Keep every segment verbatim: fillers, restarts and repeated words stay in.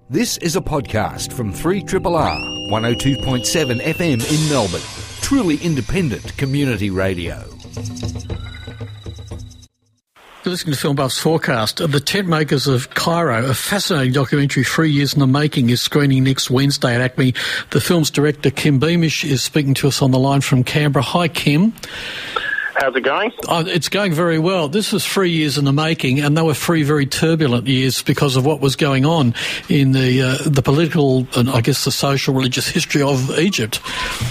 This is a podcast from three R R R, one oh two point seven F M in Melbourne. Truly independent community radio. You're listening to Film Buff's Forecast. The Tent Makers of Cairo, a fascinating documentary, three years in the making, is screening next Wednesday at Acme. The film's director, Kim Beamish, is speaking to us on the line from Canberra. Hi, Kim. How's it going? Oh, it's going very well. This was three years in the making, and they were three very turbulent years because of what was going on in the uh, the political and, I guess, the social, religious history of Egypt.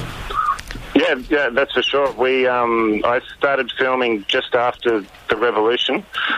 Yeah, yeah, that's for sure. We, um, I started filming just after the revolution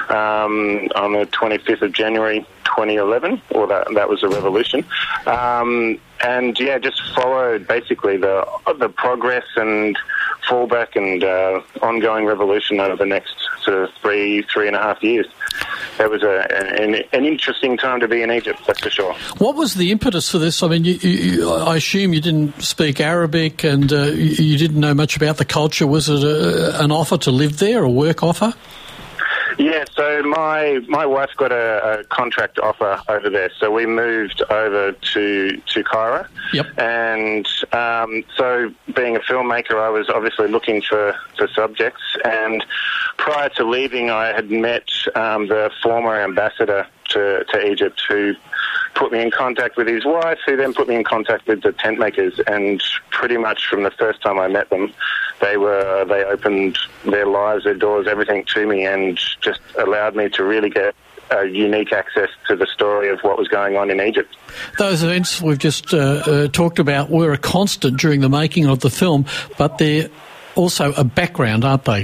um, on the twenty-fifth of January twenty eleven, or that that was the revolution, um, and yeah, just followed basically the the progress and fallback and uh, ongoing revolution over the next sort of three three and a half years. It was a, an, an interesting time to be in Egypt, that's for sure. What was the impetus for this? I mean, you, you, I assume you didn't speak Arabic and uh, you, you didn't know much about the culture. Was it a, an offer to live there, a work offer? Yeah, so my my wife got a, a contract offer over there, so we moved over to to Cairo. Yep. And um, so, being a filmmaker, I was obviously looking for, for subjects. And prior to leaving, I had met um, the former ambassador to, to Egypt, who put me in contact with his wife, who then put me in contact with the tent makers. And pretty much from the first time I met them, they were they opened their lives, their doors, everything to me, and just allowed me to really get a unique access to the story of what was going on in Egypt. Those events we've just uh, uh, talked about were a constant during the making of the film, but they're also a background, aren't they?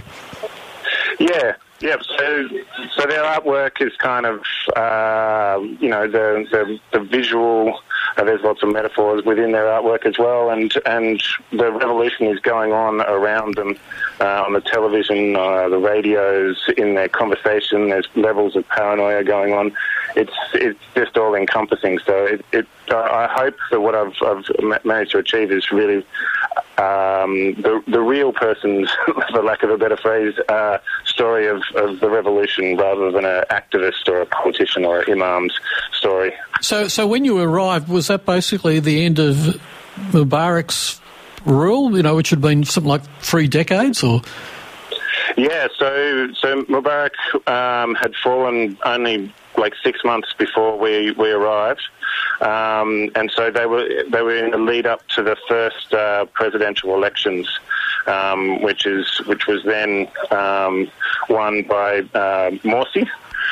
Yeah. Yeah, so so their artwork is kind of, uh, you know, the the, the visual, uh, there's lots of metaphors within their artwork as well, and, and the revolution is going on around them, uh, on the television, uh, the radios, in their conversation. There's levels of paranoia going on. It's it's just all encompassing. So it, it uh, I hope that what I've, I've managed to achieve is really um, the the real person's, for lack of a better phrase, uh, story of, of the revolution, rather than an activist or a politician or an imam's story. So, so when you arrived, was that basically the end of Mubarak's rule? You know, which had been something like three decades, or? Yeah, so so Mubarak um, had fallen only like six months before we, we arrived, um, and so they were they were in the lead up to the first uh, presidential elections, um, which is which was then um, won by uh, Morsi,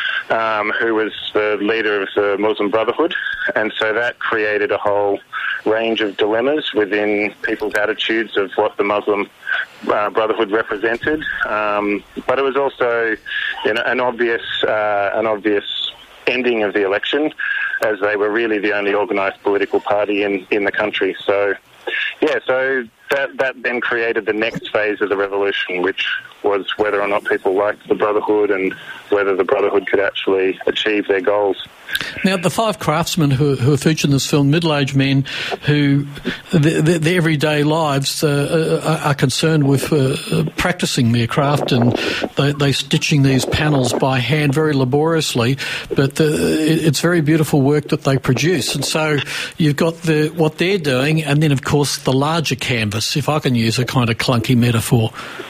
um, who was the leader of the Muslim Brotherhood, and so that created a whole range of dilemmas within people's attitudes of what the Muslim uh, Brotherhood represented. Um, but it was also, you know, an obvious uh, an obvious ending of the election, as they were really the only organised political party in, in the country. So, yeah, so that that then created the next phase of the revolution, which was whether or not people liked the Brotherhood and whether the Brotherhood could actually achieve their goals. Now, the five craftsmen who, who are featured in this film, middle-aged men who, their, their everyday lives uh, are concerned with uh, practising their craft, and they, they're stitching these panels by hand very laboriously, but the, it's very beautiful work that they produce. And so you've got the, what they're doing, and then, of course, the larger canvas, if I can use a kind of clunky metaphor.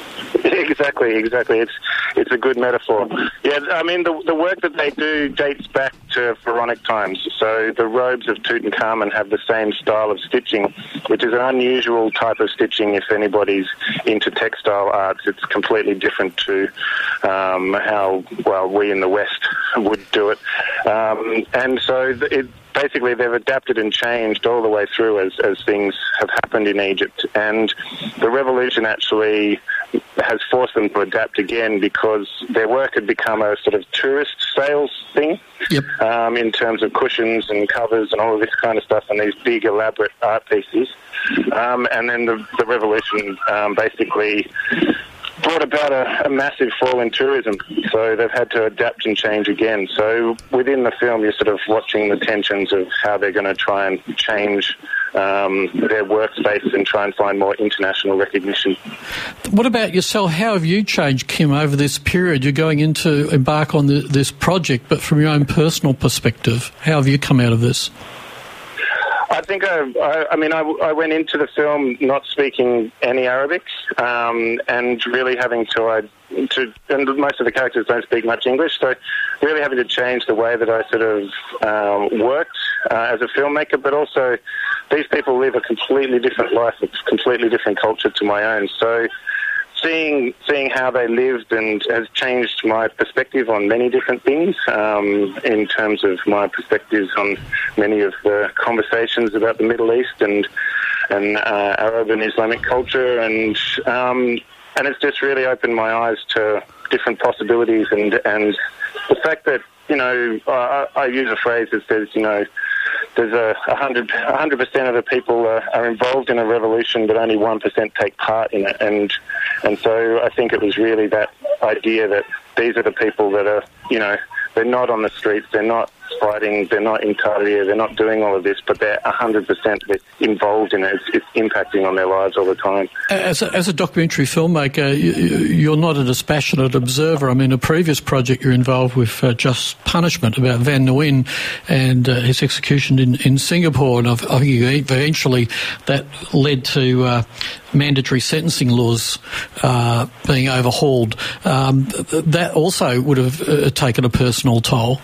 Exactly, exactly. It's it's a good metaphor. Yeah, I mean, the the work that they do dates back to pharaonic times. So the robes of Tutankhamun have the same style of stitching, which is an unusual type of stitching. If anybody's into textile arts, it's completely different to um, how, well, we in the West would do it. Um, and so it basically they've adapted and changed all the way through as, as things have happened in Egypt. And the revolution actually has forced them to adapt again, because their work had become a sort of tourist sales thing. Yep. Um, in terms of cushions and covers and all of this kind of stuff, and these big elaborate art pieces. Um, and then the, the revolution um, basically brought about a, a massive fall in tourism, so they've had to adapt and change again. So within the film, you're sort of watching the tensions of how they're going to try and change um, their workspace and try and find more international recognition. What about yourself? How have you changed, Kim, over this period? You're going in to embark on the, this project, but from your own personal perspective, how have you come out of this? I think I, I, I mean, I, I went into the film not speaking any Arabic, um, and really having to, I, to, and most of the characters don't speak much English, so really having to change the way that I sort of um, worked uh, as a filmmaker, but also these people live a completely different life, a completely different culture to my own, so Seeing seeing how they lived and has changed my perspective on many different things, um, in terms of my perspectives on many of the conversations about the Middle East and and uh, Arab and Islamic culture, and um, and it's just really opened my eyes to different possibilities, and and the fact that, you know, I, I use a phrase that says, you know, there's a hundred a hundred percent of the people are, are involved in a revolution, but only one percent take part in it, and and so I think it was really that idea that these are the people that are, you know, they're not on the streets, they're not fighting, they're not in Tahrir, they're not doing all of this, but they're a hundred percent involved in it. It's, it's impacting on their lives all the time. As a, as a documentary filmmaker, you, you're not a dispassionate observer. I mean, a previous project you're involved with, uh, Just Punishment, about Van Nguyen and uh, his execution in, in Singapore, and I think eventually that led to uh, mandatory sentencing laws uh, being overhauled. Um, that also would have uh, taken a personal toll.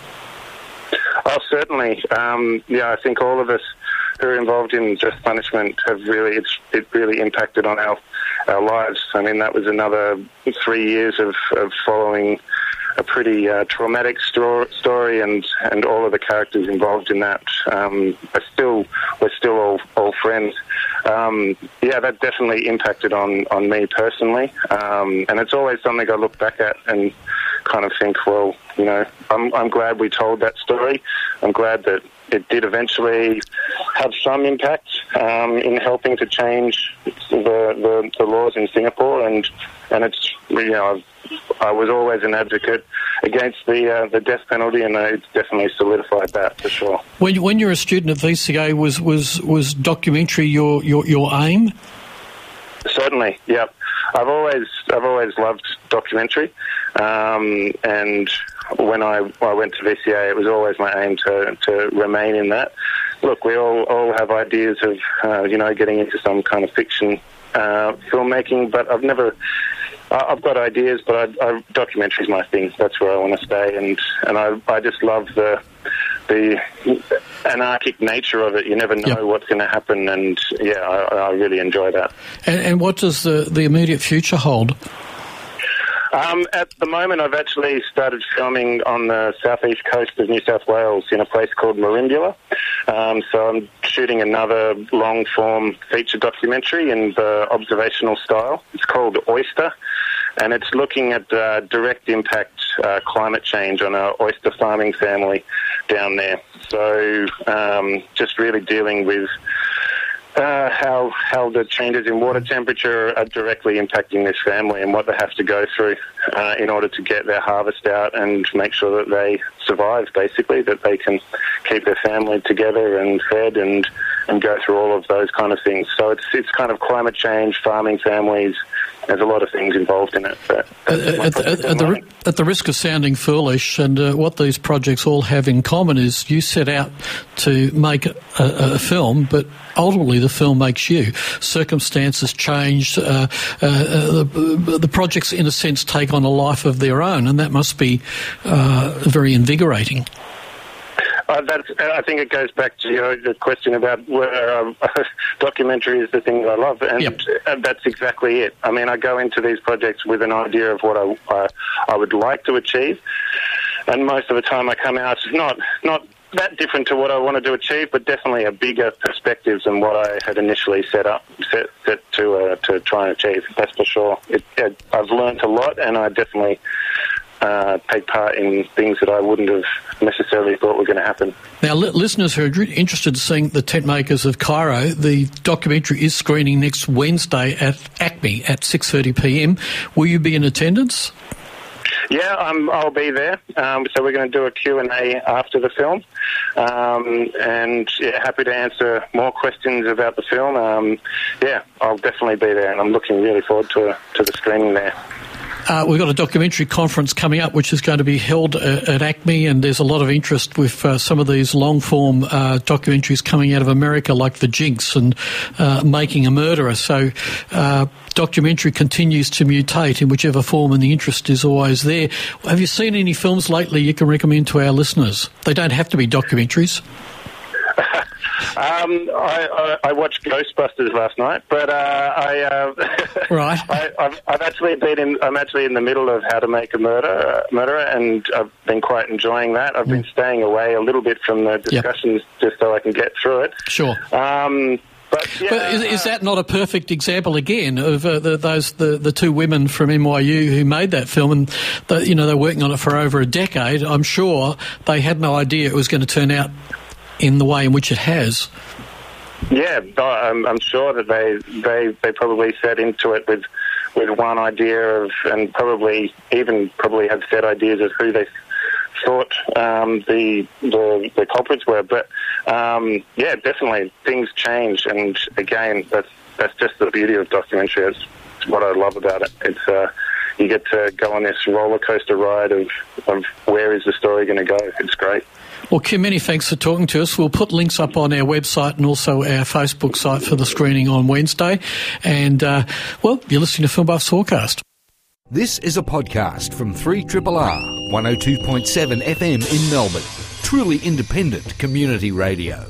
Oh, certainly. Um, yeah, I think all of us who are involved in Just Punishment have really, it's, it really impacted on our, our lives. I mean, that was another three years of, of following a pretty uh, traumatic sto- story, and, and all of the characters involved in that um, are still, we're still all, all friends. Um, yeah, that definitely impacted on, on me personally, um, and it's always something I look back at and kind of think, well, you know, I'm, I'm glad we told that story. I'm glad that it did eventually have some impact um, in helping to change the, the, the laws in Singapore, and and it's, you know, I've, I was always an advocate against the uh, the death penalty, and it's definitely solidified that for sure. When when you're a student at V C A, was was was documentary your your, your aim? Certainly, yeah. I've always I've always loved documentary, um, and when I, I went to V C A, it was always my aim to, to remain in that. Look, we all, all have ideas of uh, you know, getting into some kind of fiction uh, filmmaking, but I've never. I've got ideas, but I, I, documentary is my thing. That's where I want to stay, and and I I just love the the anarchic nature of it. You never know yep. what's going to happen, and yeah, I, I really enjoy that. And, and what does the, the immediate future hold? Um, at the moment, I've actually started filming on the southeast coast of New South Wales in a place called Merimbula. Um, so I'm shooting another long-form feature documentary in the observational style. It's called Oyster, and it's looking at uh, direct impact uh, climate change on our oyster farming family down there. So um, just really dealing with Uh, how how the changes in water temperature are directly impacting this family, and what they have to go through uh, in order to get their harvest out and make sure that they survive, basically, that they can keep their family together and fed, and, and go through all of those kind of things. So it's it's kind of climate change, farming families. There's a lot of things involved in it. But at, at, at, at, the, at the risk of sounding foolish, and uh, what these projects all have in common is you set out to make a, a film, but ultimately the film makes you. Circumstances change. Uh, uh, the, the projects, in a sense, take on a life of their own, and that must be uh, very invigorating. Uh, that's, I think it goes back to your, your question about whether um, documentary is the thing that I love, and yep. that's exactly it. I mean, I go into these projects with an idea of what I, I, I would like to achieve, and most of the time I come out not not that different to what I wanted to achieve, but definitely a bigger perspective than what I had initially set up set, set to uh, to try and achieve. That's for sure. It, it, I've learned a lot, and I definitely Uh, take part in things that I wouldn't have necessarily thought were going to happen. Now, li- listeners who are interested in seeing The Tent Makers of Cairo, the documentary is screening next Wednesday at ACME at six thirty p m. Will you be in attendance? Yeah, um, I'll be there. Um, so we're going to do a Q and A after the film, um, and yeah, happy to answer more questions about the film. Um, yeah, I'll definitely be there, and I'm looking really forward to to the screening there. Uh, we've got a documentary conference coming up which is going to be held at, at ACME, and there's a lot of interest with uh, some of these long-form uh, documentaries coming out of America, like The Jinx and uh, Making a Murderer. So uh, documentary continues to mutate in whichever form, and the interest is always there. Have you seen any films lately you can recommend to our listeners? They don't have to be documentaries. Um, I, I, I watched Ghostbusters last night, but uh, I, uh, right. I, I've, I've actually been in. I'm actually in the middle of How to Make a Murder, uh, Murderer, and I've been quite enjoying that. I've mm. been staying away a little bit from the discussions yep. just so I can get through it. Sure. Um, But, yeah, but is, is that not a perfect example again of uh, the, those the, the two women from N Y U who made that film, and the, you know they're working on it for over a decade? I'm sure they had no idea it was going to turn out in the way in which it has. Yeah, I'm, I'm sure that they, they they probably set into it with with one idea of, and probably even probably had set ideas of who they thought um, the, the the culprits were. But um, yeah, definitely things change, and again, that's that's just the beauty of documentary. It's what I love about it. It's uh, you get to go on this roller coaster ride of of where is the story going to go. It's great. Well, Kim, many thanks for talking to us. We'll put links up on our website and also our Facebook site for the screening on Wednesday. And, uh, well, you're listening to Film Buff's Forecast. This is a podcast from three R R R, one oh two point seven F M in Melbourne. Truly independent community radio.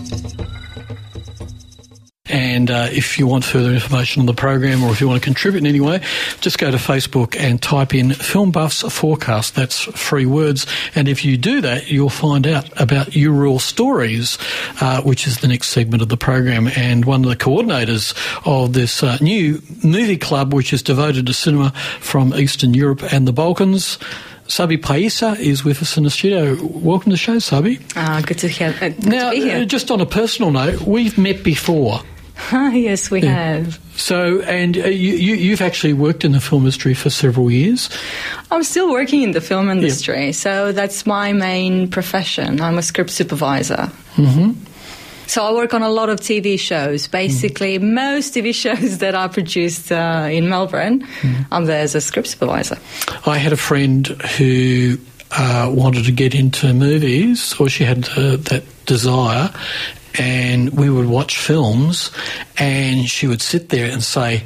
And uh, if you want further information on the program, or if you want to contribute in any way, just go to Facebook and type in Film Buff's Forecast. That's three words. And if you do that, you'll find out about You Rule Stories, uh, which is the next segment of the program. And one of the coordinators of this uh, new movie club, which is devoted to cinema from Eastern Europe and the Balkans, Sabi Paisa is with us in the studio. Welcome to the show, Sabi. Uh, good to, hear, uh, good now, to be here. Uh, just on a personal note, we've met before. Yes, we yeah. have. So, and uh, you, you, you've actually worked in the film industry for several years. I'm still working in the film industry, yeah. so that's my main profession. I'm a script supervisor. Mm-hmm. So I work on a lot of T V shows. Basically, mm. most T V shows that are produced uh, in Melbourne, mm. I'm there as a script supervisor. I had a friend who uh, wanted to get into movies, or she had uh, that desire, and we would watch films, and she would sit there and say,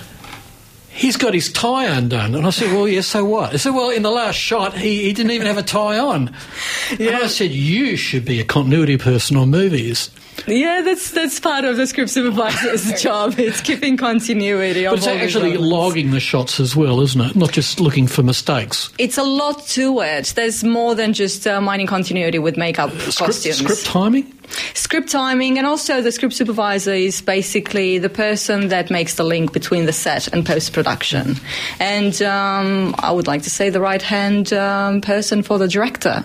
he's got his tie undone. And I said, well, yeah, so what? I said, well, in the last shot, he, he didn't even have a tie on. Yeah. And I said, you should be a continuity person on movies. Yeah, that's that's part of the script supervisor's job. It's keeping continuity. But it's actually logging the shots as well, isn't it? Not just looking for mistakes. It's a lot to it. There's more than just uh, minding continuity with makeup uh, script, costumes. Script timing? Script timing, and also the script supervisor is basically the person that makes the link between the set and post-production. And um, I would like to say the right-hand um, person for the director.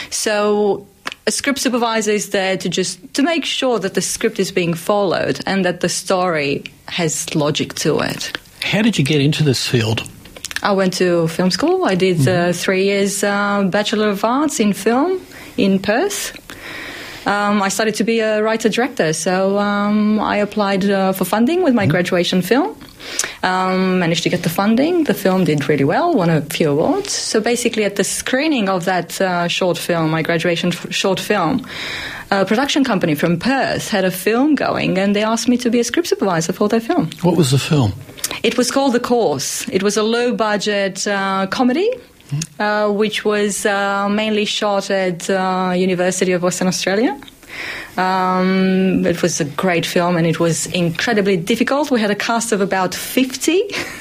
So a script supervisor is there to just to make sure that the script is being followed and that the story has logic to it. How did you get into this field? I went to film school. I did mm-hmm. uh, three years uh, Bachelor of Arts in film in Perth. Um, I started to be a writer-director, so um, I applied uh, for funding with my mm-hmm. graduation film. Um, managed to get the funding. The film did really well, won a few awards. So basically at the screening of that uh, short film, my graduation f- short film, a production company from Perth had a film going, and they asked me to be a script supervisor for their film. What was the film? It was called The Course. It was a low-budget uh, comedy, mm-hmm. uh, which was uh, mainly shot at uh, University of Western Australia. Um, it was a great film, and it was incredibly difficult. We had a cast of about fifty.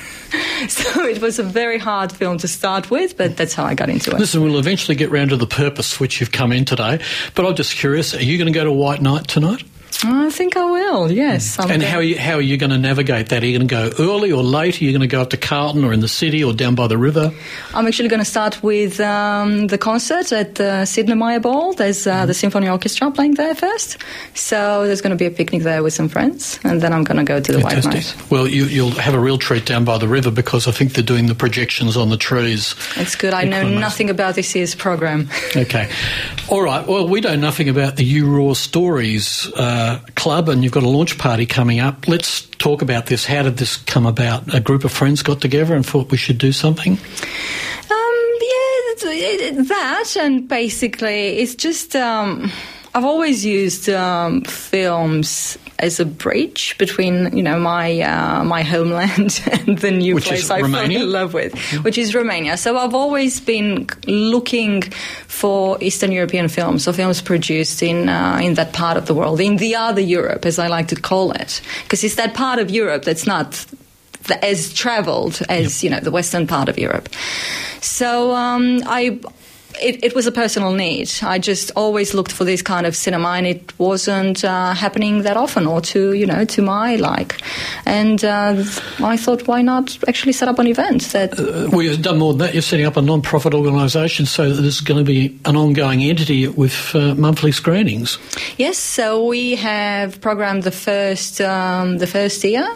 So it was a very hard film to start with, but that's how I got into it. Listen, we'll eventually get round to the purpose which you've come in today, but I'm just curious, are you going to go to White Night tonight? I think I will, yes. Mm. And how are, you, how are you going to navigate that? Are you going to go early or late? Are you going to go up to Carlton or in the city or down by the river? I'm actually going to start with um, the concert at the Sydney Myer Ball. There's uh, mm. the Symphony Orchestra playing there first. So there's going to be a picnic there with some friends, and then I'm going to go to the Fantastic. White Night. Well, you, you'll have a real treat down by the river because I think they're doing the projections on the trees. It's good. I know nothing about this year's program. Okay. All right. Well, we know nothing about the You Raw Stories uh, uh, club and you've got a launch party coming up. Let's talk about this. How did this come about? A group of friends got together and thought we should do something? Um, yeah, that, and basically it's just... Um, I've always used um, films as a bridge between, you know, my uh, my homeland and the new which place I fell in love with, mm-hmm. which is Romania. So I've always been looking for Eastern European films, or films produced in uh, in that part of the world, in the other Europe, as I like to call it, because it's that part of Europe that's not as travelled as, yep. you know, the western part of Europe. So um, I... It, it was a personal need. I just always looked for this kind of cinema, and it wasn't uh, happening that often, or to, you know, to my like. And uh, I thought, why not actually set up an event that... Uh, well, you've done more than that. You're setting up a non-profit organisation, so there's going to be an ongoing entity with uh, monthly screenings. Yes, so we have programmed the first, um, the first year.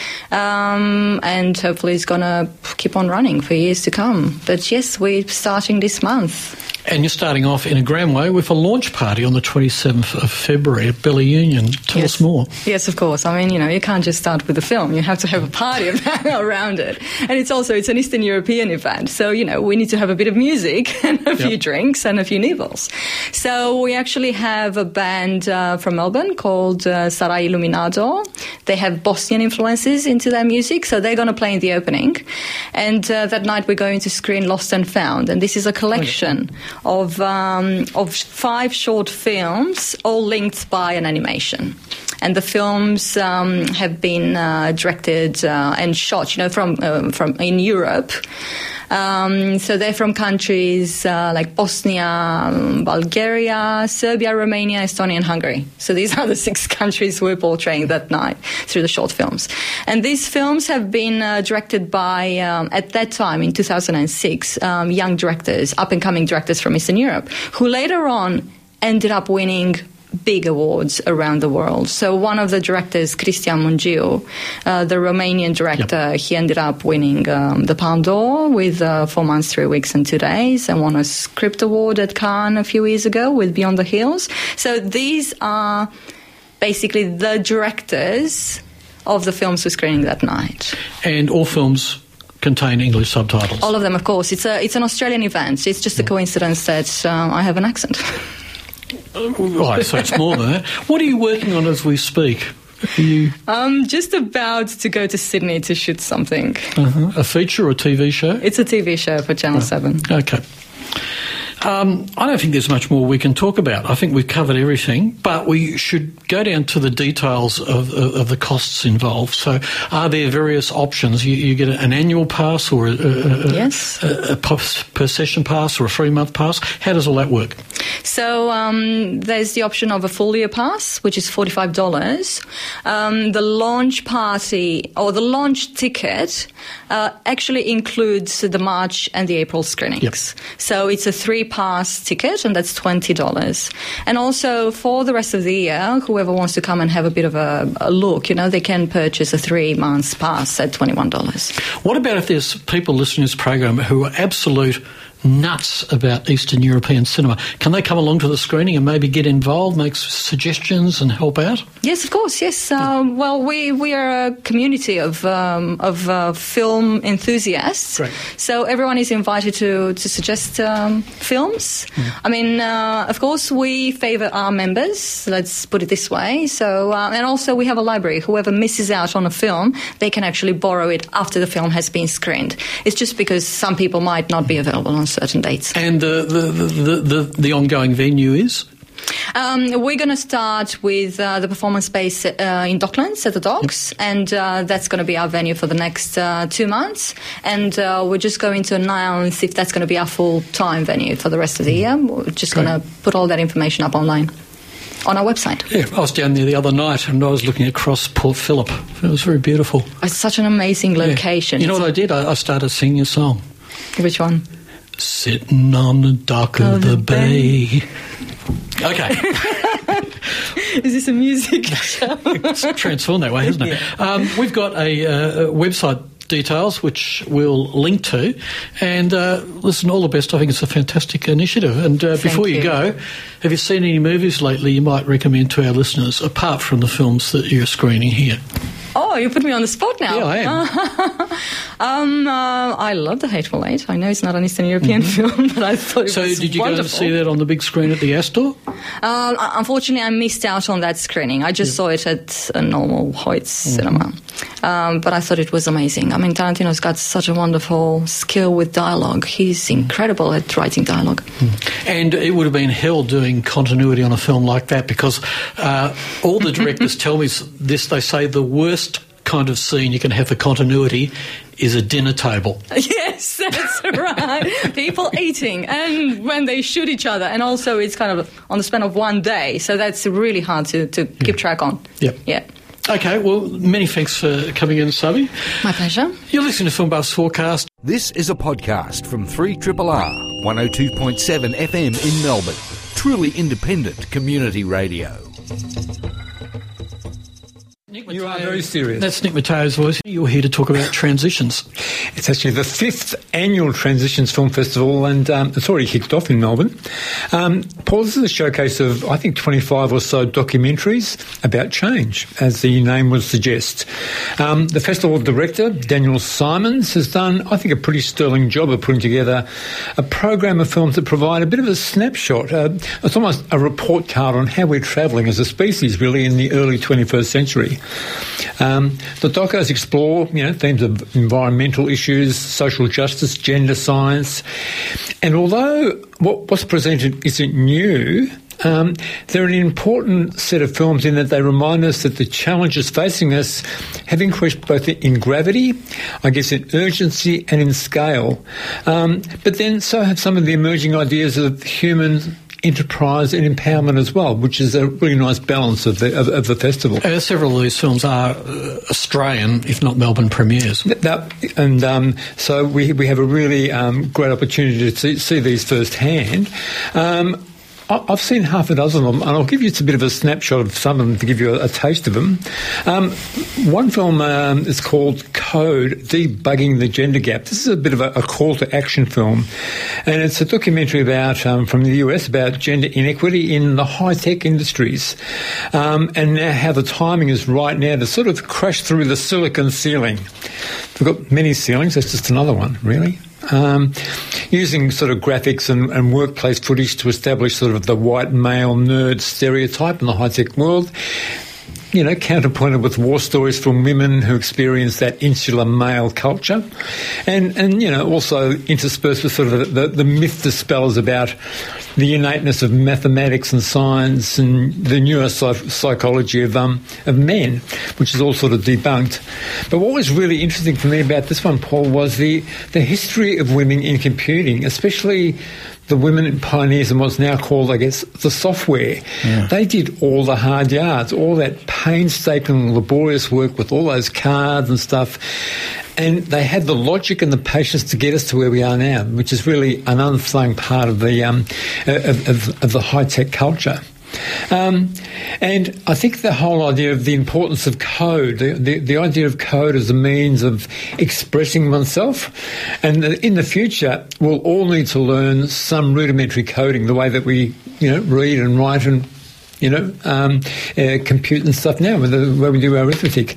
Um, and hopefully it's going to keep on running for years to come. But yes, we're starting this month. And you're starting off in a grand way with a launch party on the twenty-seventh of February at Bella Union. Tell yes. us more. Yes, of course. I mean, you know, you can't just start with a film. You have to have a party around it. And it's also, it's an Eastern European event. So, you know, we need to have a bit of music and a yep. few drinks and a few nibbles. So we actually have a band uh, from Melbourne called uh, Sarai Iluminado. They have Bosnian influences into their music, so they're going to play in the opening. And uh, that night we're going to screen Lost and Found. And this is a collection okay. of um, of five short films, all linked by an animation. And the films um, have been uh, directed uh, and shot, you know, from uh, from in Europe. Um, so they're from countries uh, like Bosnia, Bulgaria, Serbia, Romania, Estonia, and Hungary. So these are the six countries we're portraying that night through the short films. And these films have been uh, directed by, um, at that time, in two thousand six, um, young directors, up-and-coming directors from Eastern Europe, who later on ended up winning big awards around the world. So one of the directors, Cristian Mungiu, uh, the Romanian director, yep. he ended up winning um, the Palme d'Or with uh, Four Months, Three Weeks and Two Days, and won a script award at Cannes a few years ago with Beyond the Hills. So these are basically the directors of the films we're screening that night. And all films contain English subtitles? All of them, of course. It's a it's an Australian event. It's just a coincidence that um, I have an accent. Right, so it's more than that. What are you working on as we speak? Are you... I'm just about to go to Sydney to shoot something. Uh-huh. A feature or a T V show? It's a T V show for Channel oh. seven. Okay. Um, I don't think there's much more we can talk about. I think we've covered everything, but we should go down to the details of, of, of the costs involved. So are there various options? You, you get an annual pass or a, a, yes. a, a per session pass or a three-month pass? How does all that work? So um, there's the option of a full year pass, which is forty-five dollars. Um, the launch party or the launch ticket uh, actually includes the March and the April screenings. Yep. So it's a three pass ticket, and that's twenty dollars. And also for the rest of the year, whoever wants to come and have a bit of a, a look, you know, they can purchase a three months pass at twenty-one dollars. What about if there's people listening to this program who are absolute nuts about Eastern European cinema? Can they come along to the screening and maybe get involved, make suggestions and help out? Yes, of course, yes. Um, well, we, we are a community of um, of uh, film enthusiasts. Great. So everyone is invited to, to suggest um, films. Mm. I mean, uh, of course, we favour our members, let's put it this way. So, uh, and also we have a library. Whoever misses out on a film, they can actually borrow it after the film has been screened. It's just because some people might not be available on certain dates. And the the, the, the, the ongoing venue is? Um, we're going to start with uh, the performance space uh, in Docklands at the Docks, yep. and uh, that's going to be our venue for the next uh, two months. And uh, we're just going to announce if that's going to be our full-time venue for the rest of the year. We're just going to put all that information up online on our website. Yeah, I was down there the other night and I was looking across Port Phillip. It was very beautiful. It's such an amazing location. Yeah. You know what I did? I, I started singing a song. Which one? Sitting on the dock of, of the, the bay. bay. Okay. Is this a music show? It's transformed that way, hasn't it? Yeah. Um, we've got a, uh, a website details, which we'll link to. And uh, listen, all the best. I think it's a fantastic initiative. And uh, before you, you go, have you seen any movies lately you might recommend to our listeners, apart from the films that you're screening here? Oh, you put me on the spot now. Yeah, I am. um, uh, I love The Hateful Eight. I know it's not an Eastern European mm-hmm. film, but I thought it so was So did you wonderful. go and see that on the big screen at the Astor? Um, unfortunately, I missed out on that screening. I just yeah. saw it at a normal Hoyts mm-hmm. cinema. Um, but I thought it was amazing. I mean, Tarantino's got such a wonderful skill with dialogue. He's incredible at writing dialogue. Mm. And it would have been hell doing continuity on a film like that, because uh, all the directors tell me this. They say the worst kind of scene you can have for continuity is a dinner table. Yes, that's right. People eating and when they shoot each other, and also it's kind of on the span of one day, so that's really hard to, to yeah. keep track on. Yep. Yeah. Okay, well, many thanks for coming in, Sabi. My pleasure. You're listening to Film Buff's Forecast. This is a podcast from three R R R, one oh two point seven F M in Melbourne. Truly independent community radio. You are very serious. That's Nick Matteo's voice. You're here to talk about Transitions. It's actually the fifth annual Transitions Film Festival, and um, it's already kicked off in Melbourne. Um, Paul, this is a showcase of, I think, twenty-five or so documentaries about change, as the name would suggest. Um, the festival director, Daniel Simons, has done, I think, a pretty sterling job of putting together a program of films that provide a bit of a snapshot. Uh, it's almost a report card on how we're travelling as a species, really, in the early twenty-first century. Um, the docos explore, you know, themes of environmental issues, social justice, gender science, and although what, what's presented isn't new, um, they're an important set of films in that they remind us that the challenges facing us have increased both in gravity, I guess in urgency and in scale. Um, but then so have some of the emerging ideas of human enterprise and empowerment as well, which is a really nice balance of the of, of the festival. Uh, several of these films are uh, Australian, if not Melbourne premieres. That, that, and um, so we we have a really um, great opportunity to see, see these firsthand. Um, I've seen half a dozen of them, and I'll give you just a bit of a snapshot of some of them to give you a, a taste of them. Um, one film um, is called Code, Debugging the Gender Gap. This is a bit of a, a call to action film, and it's a documentary about um, from the U S about gender inequity in the high-tech industries, um, and now how the timing is right now to sort of crash through the silicon ceiling. We've got many ceilings, that's just another one, really. Um, using sort of graphics and, and workplace footage to establish sort of the white male nerd stereotype in the high-tech world, you know, counterpointed with war stories from women who experience that insular male culture, and, and you know, also interspersed with sort of the, the, the myth dispels about the innateness of mathematics and science and the neuropsychology of um of men, which is all sort of debunked. But what was really interesting for me about this one, Paul, was the, the history of women in computing, especially the women pioneers in what's now called, I guess, the software. Yeah. They did all the hard yards, all that painstaking, laborious work with all those cards and stuff. And they had the logic and the patience to get us to where we are now, which is really an unsung part of the um, of, of, of the high-tech culture. Um, and I think the whole idea of the importance of code, the, the, the idea of code as a means of expressing oneself, and in the future we'll all need to learn some rudimentary coding, the way that we, you know, read and write and, you know, um, uh, compute and stuff now, with the way we do our arithmetic.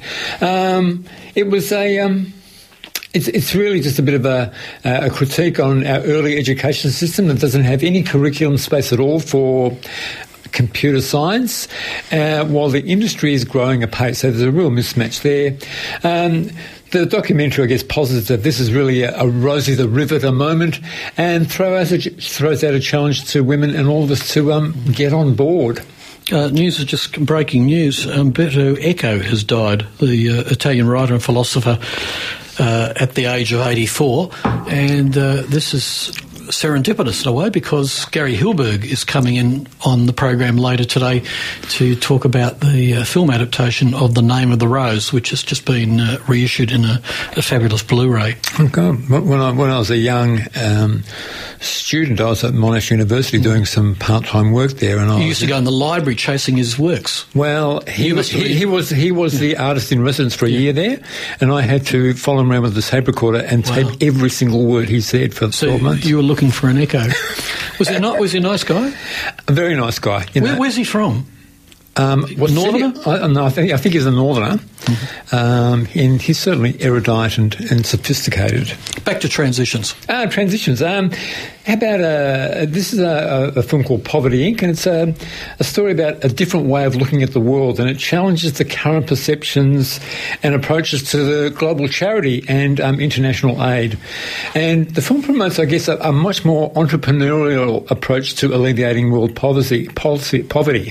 Um, it was a... Um, It's, it's really just a bit of a, a critique on our early education system that doesn't have any curriculum space at all for computer science, uh, while the industry is growing apace. So there's a real mismatch there. Um, the documentary, I guess, posits that this is really a, a Rosie the Riveter moment, and throw out a, throws out a challenge to women and all of us to um, get on board. Uh, news is just breaking news. Umberto Eco has died, the uh, Italian writer and philosopher, uh, at the age of eighty-four, and uh, this is serendipitous in a way, because Gary Hilberg is coming in on the program later today to talk about the uh, film adaptation of The Name of the Rose, which has just been uh, reissued in a, a fabulous Blu-ray. Okay. When I, when I was a young um, student, I was at Monash University doing some part-time work there. And I You used to go in the library chasing his works. Well, he was he, he was he was the artist in residence for a Yeah. year there, and I had to follow him around with the tape recorder and Wow. tape every single word he said for So twelve months. you were looking for an echo. Was he not? Was he a nice guy? A very nice guy. You Where, know. where's he from? Um, what Northerner? city? I, no, I think I think he's a northerner, mm-hmm. um, and he's certainly erudite and, and sophisticated. Back to transitions. Ah, transitions. Um, how about uh, this is a, a film called Poverty Incorporated, and it's a, a story about a different way of looking at the world, and it challenges the current perceptions and approaches to the global charity and um, international aid. And the film promotes, I guess, a, a much more entrepreneurial approach to alleviating world poverty. Policy, poverty.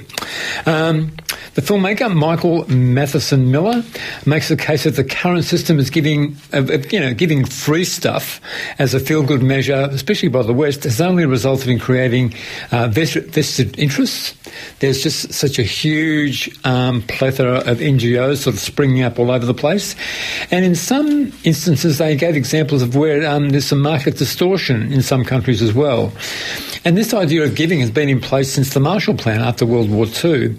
Um, the filmmaker Michael Matheson Miller makes the case that the current system is giving, uh, you know, giving free stuff as a feel-good measure, especially by the West, has only resulted in creating uh, vested, vested interests. There's just such a huge um, plethora of N G Os sort of springing up all over the place, and in some instances they gave examples of where um, there's some market distortion in some countries as well. And this idea of giving has been in place since the Marshall Plan after World War Two.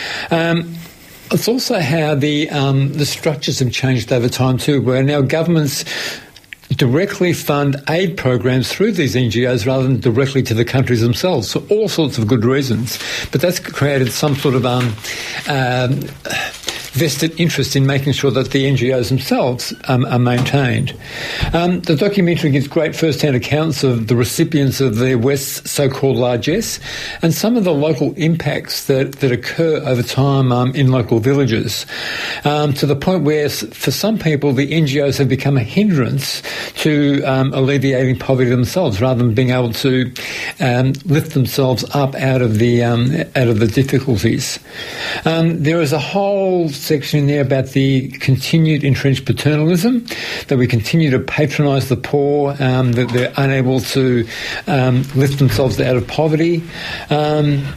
Um, it's also how the um, the structures have changed over time too, where now governments directly fund aid programs through these N G Os rather than directly to the countries themselves for all sorts of good reasons. But that's created some sort of um, um, vested interest in making sure that the N G Os themselves um, are maintained. Um, the documentary gives great first-hand accounts of the recipients of the West's so-called largesse and some of the local impacts that, that occur over time um, in local villages, um, to the point where, for some people, the N G Os have become a hindrance to um, alleviating poverty themselves, rather than being able to um, lift themselves up out of the um, out of the difficulties. Um, there is a whole section in there about the continued entrenched paternalism, that we continue to patronise the poor, um, that they're unable to um, lift themselves out of poverty, um,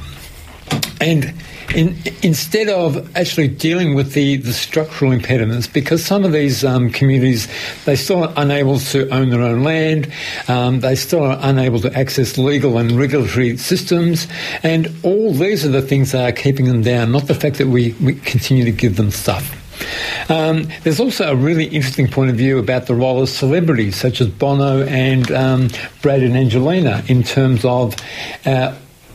and In, instead of actually dealing with the, the structural impediments, because some of these um, communities, they still are unable to own their own land, um, they still are unable to access legal and regulatory systems, and all these are the things that are keeping them down, not the fact that we, we continue to give them stuff. Um, there's also a really interesting point of view about the role of celebrities such as Bono and um, Brad and Angelina in terms of uh,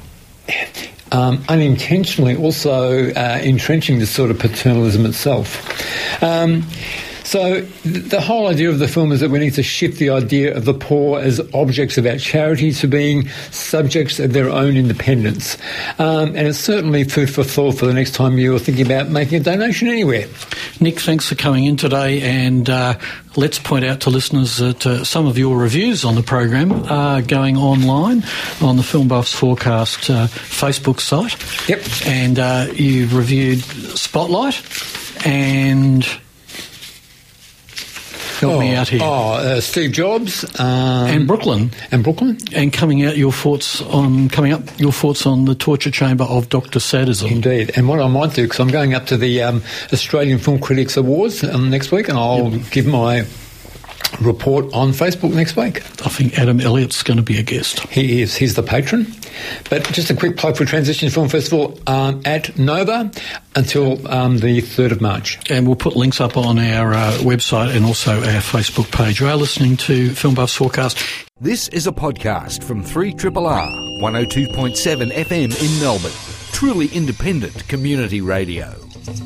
Um, unintentionally also uh, entrenching this sort of paternalism itself. Um, so th- the whole idea of the film is that we need to shift the idea of the poor as objects of our charity to being subjects of their own independence. Um, and it's certainly food for thought for the next time you're thinking about making a donation anywhere. Nick, thanks for coming in today, and uh, let's point out to listeners that uh, some of your reviews on the program are going online on the Film Buffs Forecast uh, Facebook site. Yep. And uh, you've reviewed Spotlight and... Help oh, me out here. Oh, uh, Steve Jobs. Um, and Brooklyn. And Brooklyn. And coming out your thoughts on coming up your thoughts on the torture chamber of Doctor Sadism. Indeed. And what I might do, because I'm going up to the um, Australian Film Critics Awards um, next week, and I'll yep. give my report on Facebook next week. I think Adam Elliott's going to be a guest. He is. He's the patron. But just a quick plug for Transition Film Festival um, at Nova until um, the third of March. And we'll put links up on our uh, website and also our Facebook page. You are listening to Film Buffs Forecast. This is a podcast from three R R R, one oh two point seven F M in Melbourne. Truly independent community radio.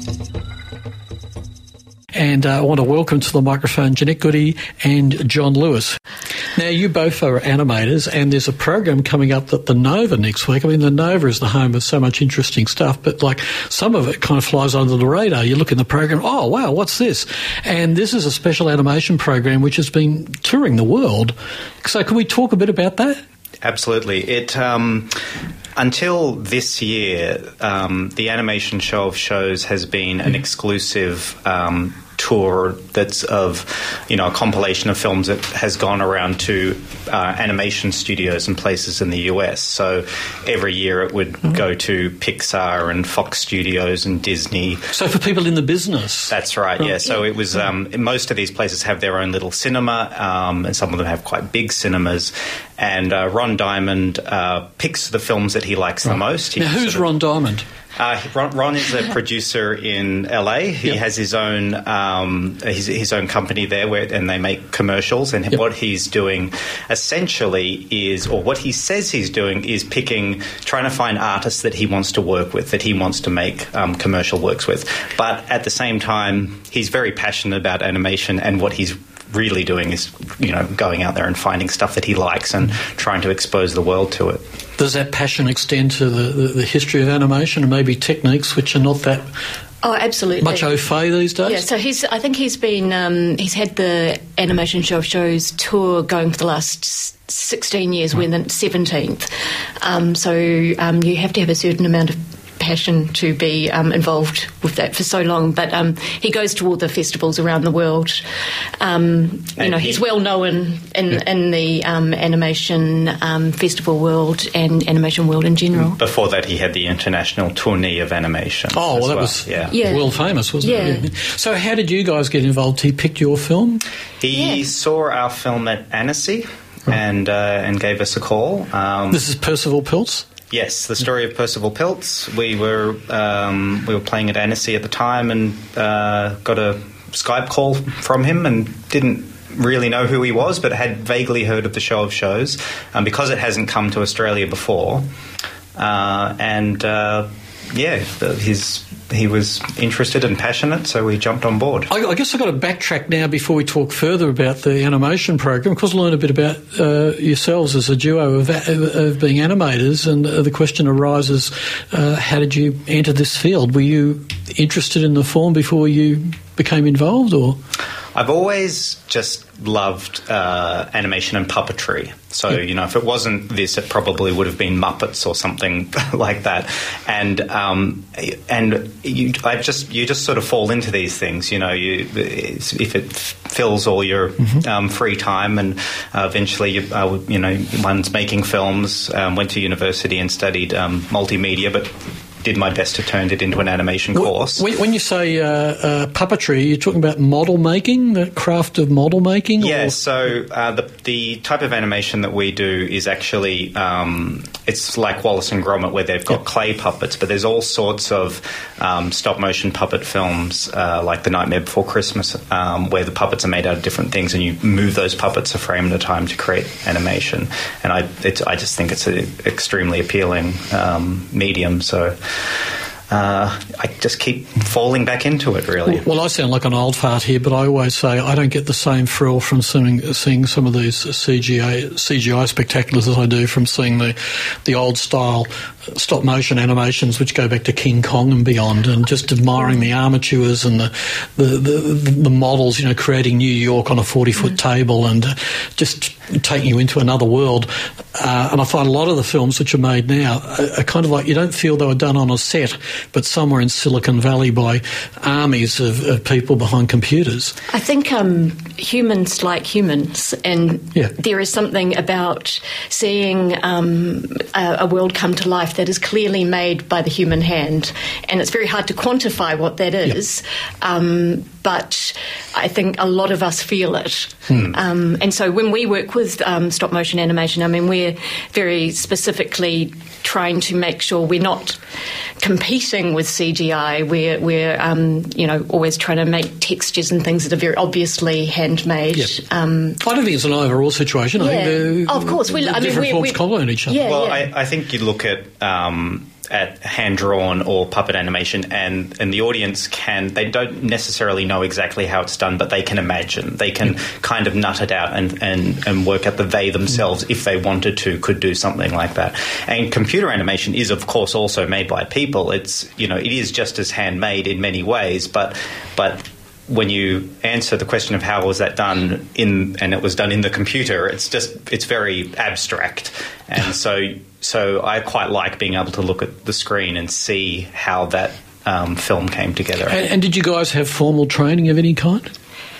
And uh, I want to welcome to the microphone Jeanette Goody and John Lewis. Now, you both are animators, and there's a program coming up at the Nova next week. I mean, the Nova is the home of so much interesting stuff, but, like, some of it kind of flies under the radar. You look in the program, oh, wow, what's this? And this is a special animation program which has been touring the world. So can we talk a bit about that? Absolutely. It um, until this year, um, the Animation Show of Shows has been an exclusive um tour that's of, you know, a compilation of films that has gone around to uh, animation studios and places in the U S. So every year it would mm-hmm. go to Pixar and Fox Studios and Disney. So for people in the business? That's right, yeah. So it was, um, most of these places have their own little cinema, um, and some of them have quite big cinemas. And uh, Ron Diamond uh, picks the films that he likes right. the most. He now, who's sort of, Ron Diamond? Uh, Ron, Ron is a producer in L A. He yep. has his own um, his, his own company there, where and they make commercials. And yep. what he's doing essentially is, or what he says he's doing, is picking, trying to find artists that he wants to work with, that he wants to make um, commercial works with. But at the same time, he's very passionate about animation, and what he's really doing is, you know, going out there and finding stuff that he likes and trying to expose the world to it. Does that passion extend to the, the, the history of animation and maybe techniques which are not that Oh, absolutely. much au fait these days? Yeah, so he's. I think he's been. Um, he's had the Animation Show of Shows tour going for the last sixteen years. We're in the seventeenth. Um, so um, you have to have a certain amount of passion to be um, involved with that for so long. But um, he goes to all the festivals around the world. Um, you and know, he, he's well known in yeah. in the um, animation um, festival world and animation world in general. Before that, he had the international tourney of animation. Oh, well, that well. was yeah. Yeah. world famous, wasn't yeah. it? Yeah. So how did you guys get involved? He picked your film? He yeah. saw our film at Annecy right. and, uh, and gave us a call. Um, this is Percival Pilts? Yes, the story of Percival Pilts. We were um, we were playing at Annecy at the time, and uh, got a Skype call from him, and didn't really know who he was, but had vaguely heard of the Show of Shows, um, because it hasn't come to Australia before. Uh, and uh, yeah, his. He was interested and passionate, so we jumped on board. I, I guess I've got to backtrack now before we talk further about the animation program, because I learn a bit about uh, yourselves as a duo of, of being animators, and uh, the question arises, uh, how did you enter this field? Were you interested in the form before you became involved, or...? I've always just loved uh, animation and puppetry. So, you know, if it wasn't this, it probably would have been Muppets or something like that. And um, and you, I just you just sort of fall into these things. You know, you if it fills all your mm-hmm. um, free time, and uh, eventually, you, uh, you know, one's making films. Um, went to university and studied um, multimedia, but did my best to turn it into an animation course. When you say uh, uh, puppetry, you're talking about model making, the craft of model making? Yeah, or? so uh, the the type of animation that we do is actually, um, it's like Wallace and Gromit, where they've got yep. clay puppets, but there's all sorts of um, stop-motion puppet films, uh, like The Nightmare Before Christmas, um, where the puppets are made out of different things, and you move those puppets a frame at a time to create animation. And I, it's, I just think it's an extremely appealing um, medium, so... Uh, I just keep falling back into it, really. Well, I sound like an old fart here, but I always say I don't get the same thrill from seeing, seeing some of these C G I, C G I spectaculars as I do from seeing the, the old style stop motion animations which go back to King Kong and beyond, and just admiring the armatures and the the, the, the models, you know, creating New York on a forty foot mm. table, and uh, just taking you into another world. Uh, and I find a lot of the films which are made now are, are kind of like, you don't feel they were done on a set, but somewhere in Silicon Valley by armies of, of people behind computers. I think um, humans like humans, and yeah. there is something about seeing um, a, a world come to life that is clearly made by the human hand, and it's very hard to quantify what that is. Yep. Um, but I think a lot of us feel it. Hmm. Um, and so when we work with um, stop motion animation, I mean, we're very specifically trying to make sure we're not competing with C G I. We're, we're um, you know, always trying to make textures and things that are very obviously handmade. Yep. Um, I don't think it's an overall situation. Yeah. I think oh, of course. We, the I mean, different we're, forms we're, complement each other. Yeah, well, yeah. I, I think you look at... Um, at hand-drawn or puppet animation, and, and the audience can, they don't necessarily know exactly how it's done, but they can imagine. They can mm. kind of nut it out and, and, and work out that they themselves, mm. if they wanted to, could do something like that. And computer animation is, of course, also made by people. It's, you know, it is just as handmade in many ways, but but when you answer the question of how was that done in, and it was done in the computer, it's just, it's very abstract. And so so I quite like being able to look at the screen and see how that um, film came together. And, and did you guys have formal training of any kind?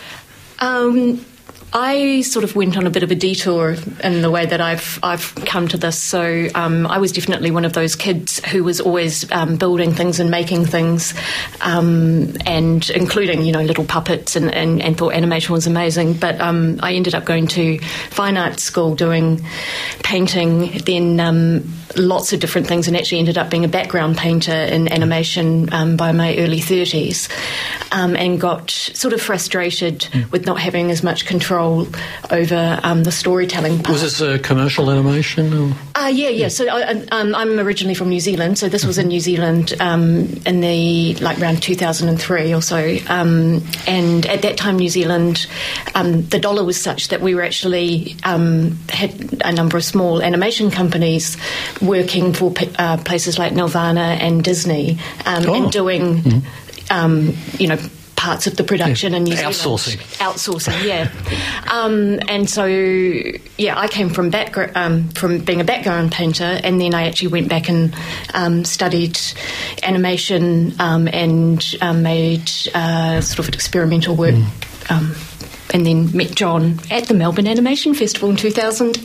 Um, I sort of went on a bit of a detour in the way that I've I've come to this. So um, I was definitely one of those kids who was always um, building things and making things, um, and including, you know, little puppets, and, and, and thought animation was amazing. But um, I ended up going to fine arts school doing painting, then um, lots of different things, and actually ended up being a background painter in animation um, by my early thirties, um, and got sort of frustrated mm. with not having as much control over um, the storytelling part. Was this a commercial animation? Or? Uh, yeah, yeah. So I, um, I'm originally from New Zealand, so this was in New Zealand um, in the, like, around two thousand three or so. Um, and at that time, New Zealand, um, the dollar was such that we were actually, um, had a number of small animation companies working for uh, places like Nelvana and Disney, um, oh. and doing, mm-hmm. um, you know, parts of the production yeah. in New Zealand. Outsourcing. Outsourcing, yeah. um, and so, yeah, I came from backgr- um, from being a background painter, and then I actually went back and um, studied animation um, and um, made uh, sort of experimental work. Mm. Um, and then met John at the Melbourne Animation Festival in two thousand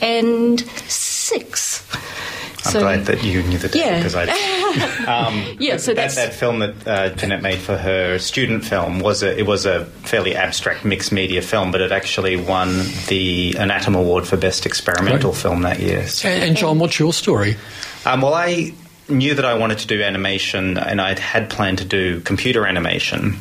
six. I'm so, glad that you knew the date, yeah. because I um, yeah, so that, that's... that film that uh, Jeanette made for her student film was a, it was a fairly abstract mixed media film, but it actually won the An Atom Award for Best Experimental right. Film that year. So. And, and John, what's your story? Um, well, I knew that I wanted to do animation, and I had planned to do computer animation.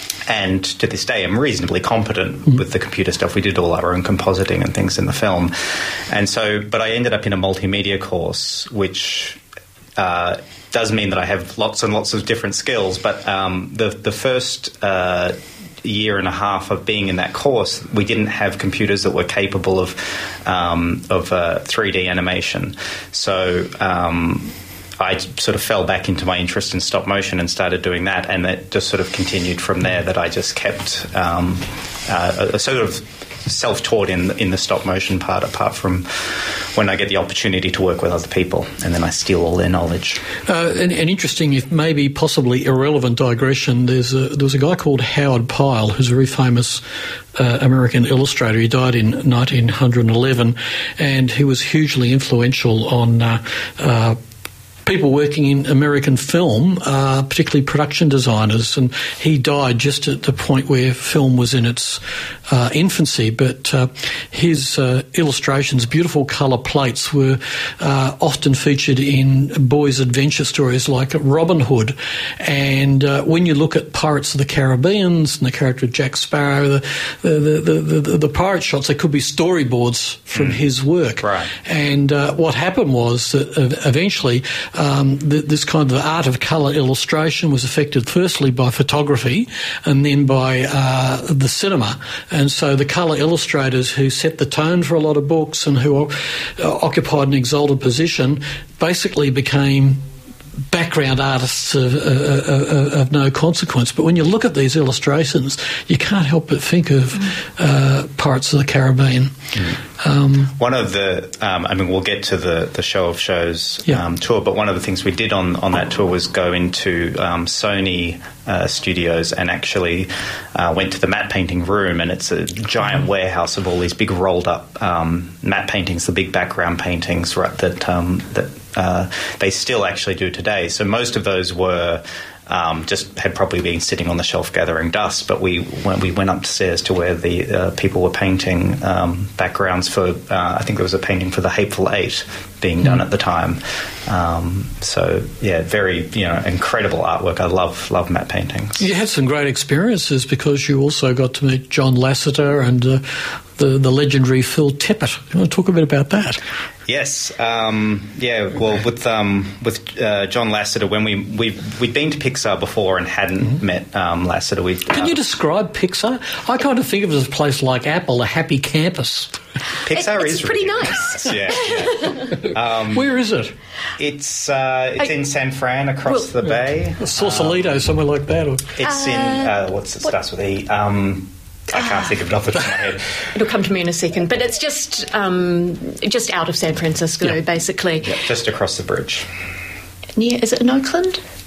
And to this day, I'm reasonably competent mm. with the computer stuff. We did all our own compositing and things in the film. And so, but I ended up in a multimedia course, which uh, does mean that I have lots and lots of different skills. But um, the, the first uh, year and a half of being in that course, we didn't have computers that were capable of, um, of uh, three D animation. So... Um, I sort of fell back into my interest in stop motion and started doing that, and it just sort of continued from there, that I just kept um, uh, a, a sort of self-taught in, in the stop motion part, apart from when I get the opportunity to work with other people, and then I steal all their knowledge. Uh, an, an interesting, if maybe possibly irrelevant digression, there's a, there was a guy called Howard Pyle, who's a very famous uh, American illustrator. He died in nineteen eleven, and he was hugely influential on uh, uh, people working in American film, uh, particularly production designers, and he died just at the point where film was in its uh, infancy. But uh, his uh, illustrations, beautiful colour plates, were uh, often featured in boys' adventure stories like Robin Hood. And uh, when you look at Pirates of the Caribbean and the character of Jack Sparrow, the the the, the, the, the pirate shots, they could be storyboards from mm. his work. Right. And uh, what happened was that eventually Um, th- this kind of art of colour illustration was affected firstly by photography and then by uh, the cinema. And so the colour illustrators who set the tone for a lot of books and who uh, occupied an exalted position basically became background artists of, uh, uh, of no consequence. But when you look at these illustrations, you can't help but think of uh, Pirates of the Caribbean. Mm. Um, one of the, um, I mean, we'll get to the, the Show of Shows yeah. um, tour, but one of the things we did on, on that tour was go into um, Sony uh, studios and actually uh, went to the matte painting room, and it's a giant mm. warehouse of all these big rolled up um, matte paintings, the big background paintings, right, that um, that uh, they still actually do today. So most of those were Um, just had probably been sitting on the shelf gathering dust, but we when we went upstairs to where the uh, people were painting um, backgrounds for, uh, I think there was a painting for The Hateful Eight being done mm. at the time. Um, so, yeah, very, you know, incredible artwork. I love, love matte paintings. You had some great experiences because you also got to meet John Lasseter and uh, the, the legendary Phil Tippett. You want to talk a bit about that? Yes, um, yeah. Well, with um, with uh, John Lasseter, when we we we'd been to Pixar before and hadn't mm-hmm. met um, Lasseter. We can uh, you describe Pixar? I kind of think of it as a place like Apple, a happy campus. Pixar it, it's is pretty really nice. nice. Yeah. yeah. Um, Where is it? It's uh, it's I, in San Fran, across well, the bay. Yeah. Sausalito, um, somewhere like that. Or? It's uh, in uh, what's it starts with E. Um, I can't think of it off the top of my head. It'll come to me in a second, but it's just um, just out of San Francisco, yeah. basically. Yeah, just across the bridge. Near, is it in Oakland?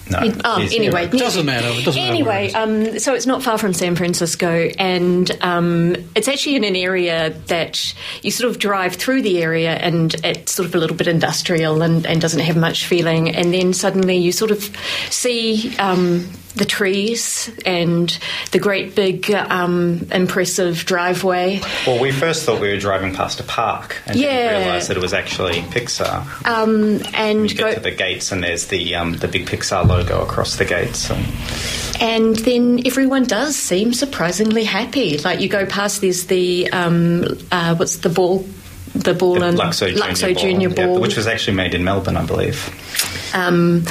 No. Oh, He's- anyway. It doesn't matter. It doesn't Anyway, matter. um, so it's not far from San Francisco, and um, it's actually in an area that you sort of drive through the area, and it's sort of a little bit industrial and, and doesn't have much feeling, and then suddenly you sort of see um, the trees and the great big um, impressive driveway. Well, we first thought we were driving past a park and Yeah. didn't realise that it was actually Pixar. Um, and You get go, to the gates and there's the um, the big Pixar logo across the gates. So. And then everyone does seem surprisingly happy. Like you go past, there's the um, uh, what's the ball, the ball The and Luxo Junior Luxo Ball, Junior yeah, Ball, which was actually made in Melbourne, I believe. um,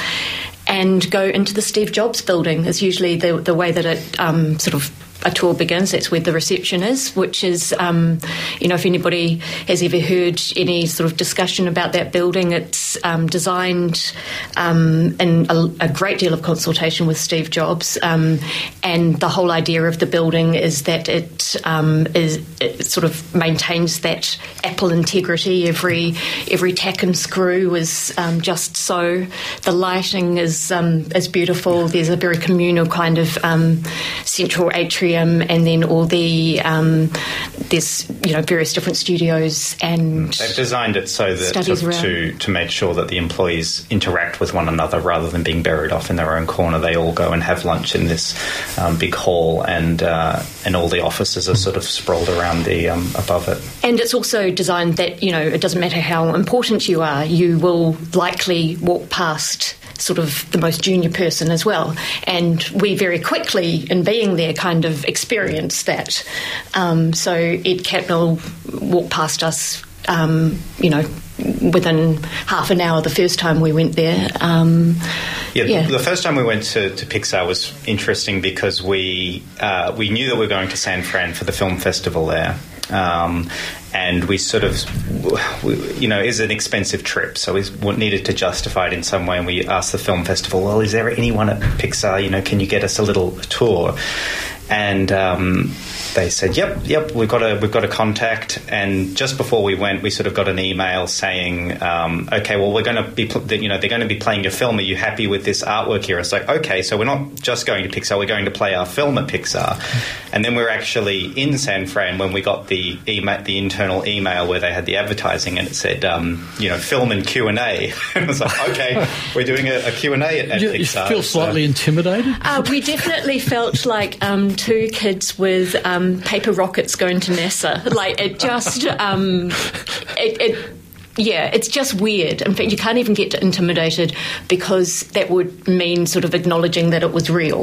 and go into the Steve Jobs building. Is usually the the way that it um, sort of a tour begins. That's where the reception is, which is, um, you know, if anybody has ever heard any sort of discussion about that building, it's um, designed um, in a, a great deal of consultation with Steve Jobs, um, and the whole idea of the building is that it um, is it sort of maintains that Apple integrity. Every every tack and screw is um, just so. The lighting is um, is beautiful. There's a very communal kind of um, central atrium. And then all the um, there's you know various different studios, and They've designed it so that Studies to, around. to to make sure that the employees interact with one another rather than being buried off in their own corner. They all go and have lunch in this um, big hall, and uh, and all the offices are sort of sprawled around the um, above it. and it's also designed that you know it doesn't matter how important you are, you will likely walk past sort of the most junior person as well. And we very quickly, in being there, kind of experienced that. Um, so Ed Capnell walked past us, um, you know, within half an hour the first time we went there. Um, Yeah, Yeah. the first time we went to, to Pixar was interesting because we uh, we knew that we were going to San Fran for the film festival there. Um, and we sort of, we, you know, it's an expensive trip, so we needed to justify it in some way. And we asked the film festival, well, is there anyone at Pixar, you know, can you get us a little tour? And um, they said, yep, yep, we've got a we've got a contact. And just before we went, we sort of got an email saying, um, okay, well, we're going to be, pl- you know, they're going to be playing your film. Are you happy with this artwork here? It's like, okay, so we're not just going to Pixar, we're going to play our film at Pixar. And then we're actually in San Fran when we got the email, the internal email where they had the advertising, and it said, um, you know, film and Q and A. And it was like, okay, we're doing a, a Q and A at, at You, Pixar. you feel slightly so. intimidated? Uh, we definitely felt like um, two kids with um, paper rockets going to NASA. Like it just, um, it, it, yeah, it's just weird. In fact, you can't even get intimidated because that would mean sort of acknowledging that it was real.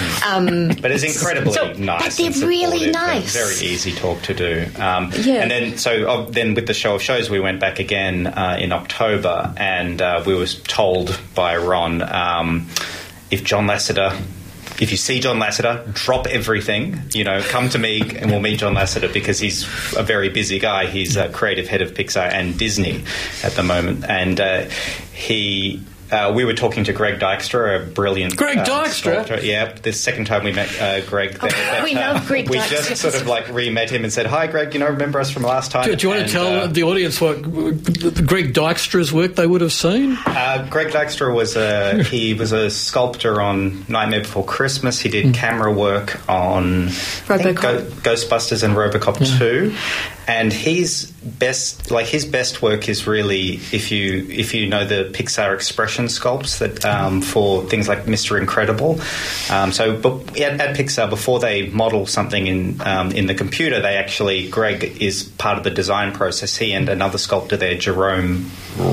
Um, But it's incredibly so- nice. but they're and supportive. really They're nice. Very easy talk to do. Um, Yeah. And then, so uh, then with the show of shows, we went back again uh, in October, and uh, we were told by Ron, um, if John Lasseter. If you see John Lasseter, drop everything, you know, come to me and we'll meet John Lasseter because he's a very busy guy. He's a creative head of Pixar and Disney at the moment. And uh, he... Uh, we were talking to Greg Dykstra, a brilliant Greg uh, Dykstra? sculptor. Yeah, the second time we met uh, Greg there. Oh, we but, uh, love Greg We Dykstra. just sort of like re-met him and said, hi, Greg, you know, remember us from last time? Do, do you want And, to tell uh, the audience what Greg Dykstra's work they would have seen? Uh, Greg Dykstra was a he was a sculptor on Nightmare Before Christmas. He did camera work on I think, RoboCop. Ghostbusters and RoboCop two, and his best like his best work is really if you if you know the Pixar expression sculpts that um, for things like Mister Incredible. Um, so, but at, at Pixar, before they model something in um, in the computer, they actually Greg is part of the design process. He and another sculptor there, Jerome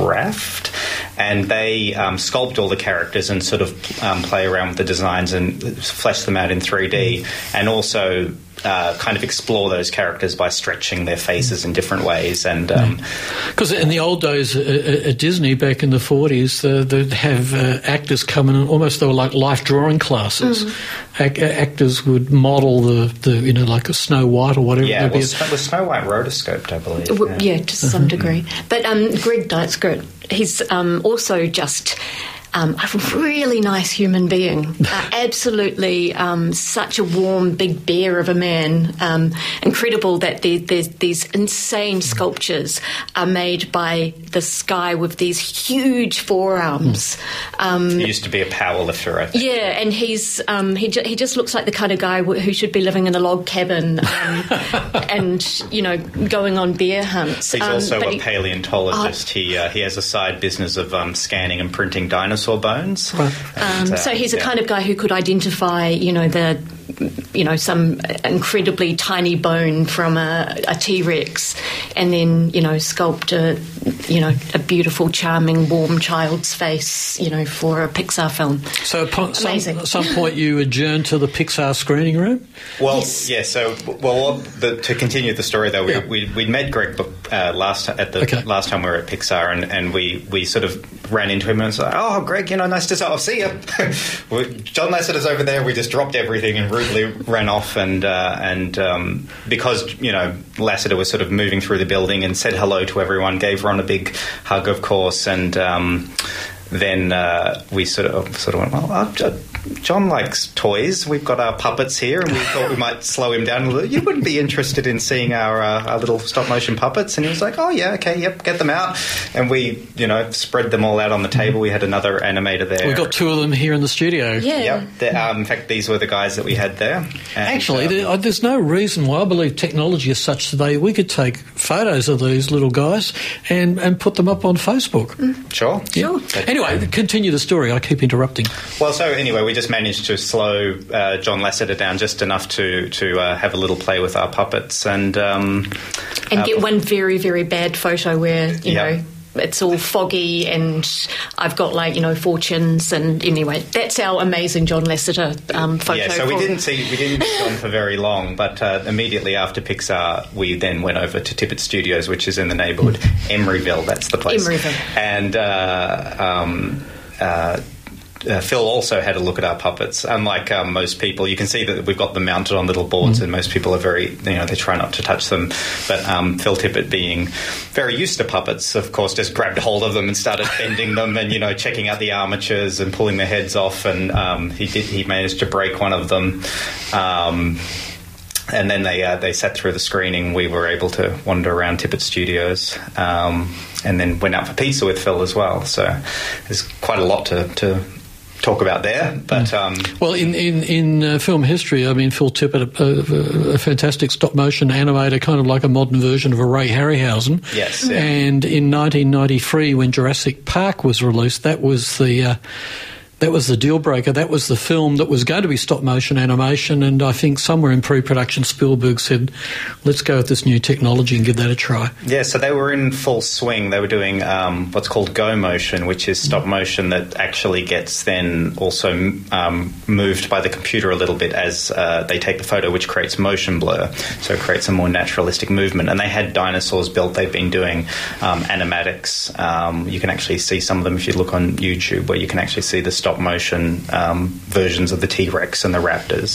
Raft, and they um, sculpt all the characters and sort of um, play around with the designs and flesh them out in three D, and also uh, kind of explore those characters by stretching their faces in different ways. And Because um, in the old days at, at Disney, back in the forties, uh, they'd have uh, actors come in and almost they were like life drawing classes. Mm-hmm. Ac- actors would model the, the, you know, like a Snow White or whatever. yeah, There'd be well, a- Snow, was Snow White rotoscoped, I believe. W- yeah, to some degree. But um, Greg Dykstra, he's um, also just um, a really nice human being. Uh, absolutely um, such a warm, big bear of a man. Um, incredible that there, there's these insane sculptures are made by this guy with these huge forearms. Um, he used to be a power lifter, I think. Yeah, and he's um, he, ju- he just looks like the kind of guy w- who should be living in a log cabin um, and, you know, going on bear hunts. He's um, also a he, paleontologist. Uh, he uh, he has a side business of um, scanning and printing dinosaur bones. Right. And, um, uh, so he's yeah. a kind of guy who could identify, you know, the, you know, some incredibly tiny bone from a, a T-Rex, and then, you know, sculpt a, you know, a beautiful, charming, warm child's face, you know, for a Pixar film. So at some, Amazing. at some point you adjourned to the Pixar screening room? Well, Yes. yeah. So, well, the, to continue the story, though, we Yeah. we we'd met Greg uh, last at the Okay. last time we were at Pixar, and, and we, we sort of ran into him and was like, "Oh, Greg, you know, nice to see. I'll see you." John Lasseter's over there. We just dropped everything and rudely ran off, and uh, and um, because you know Lasseter was sort of moving through the building and said hello to everyone, gave Ron a big hug, of course, and. Um, Then uh, we sort of sort of went, well, uh, John likes toys. We've got our puppets here, and we thought we might slow him down a little. You wouldn't be interested in seeing our uh, our little stop motion puppets? And he was like, oh yeah, okay, yep, get them out. And we, you know, spread them all out on the table. We had another animator there. We've got two of them here in the studio. Yeah. Yep. The, um, in fact, these were the guys that we had there. And, Actually, uh, there, there's no reason why I believe technology is such today. We could take photos of these little guys and, and put them up on Facebook. sure. Yeah. Anyway, continue the story. I keep interrupting. Well, so anyway, we just managed to slow uh, John Lasseter down just enough to to uh, have a little play with our puppets and um, And uh, get one very, very bad photo where, you Yeah. know, it's all foggy and I've got, like, you know, fortunes. And anyway, that's our amazing John Lasseter um, photo. Yeah, so we for- didn't see we didn't see John for very long, but uh, immediately after Pixar, we then went over to Tippett Studios, which is in the neighbourhood, Emeryville. That's the place. Emeryville. And uh, um, uh, Uh, Phil also had a look at our puppets. Unlike um, most people, you can see that we've got them mounted on little boards, mm. and most people are very, you know, they try not to touch them. But um, Phil Tippett, being very used to puppets, of course, just grabbed hold of them and started bending them, and you know, checking out the armatures and pulling the heads off. And um, he did. He managed to break one of them. Um, And then they uh, they sat through the screening. We were able to wander around Tippett Studios, um, and then went out for pizza with Phil as well. So there's quite a lot to, to talk about there. But um, well, in in in uh, film history, I mean, Phil Tippett, a, a, a fantastic stop motion animator, kind of like a modern version of a Ray Harryhausen. Yes. Yeah. And in nineteen ninety-three, when Jurassic Park was released, that was the. Uh, That was the deal breaker. That was the film that was going to be stop motion animation, and I think somewhere in pre-production Spielberg said, let's go with this new technology and give that a try. Yeah, so they were in full swing. They were doing um, what's called Go Motion, which is stop motion that actually gets then also um, moved by the computer a little bit as uh, they take the photo, which creates motion blur, so it creates a more naturalistic movement. And they had dinosaurs built. They've been doing um, animatics. Um, you can actually see some of them if you look on YouTube, where you can actually see the stop motion um, versions of the T-Rex and the Raptors.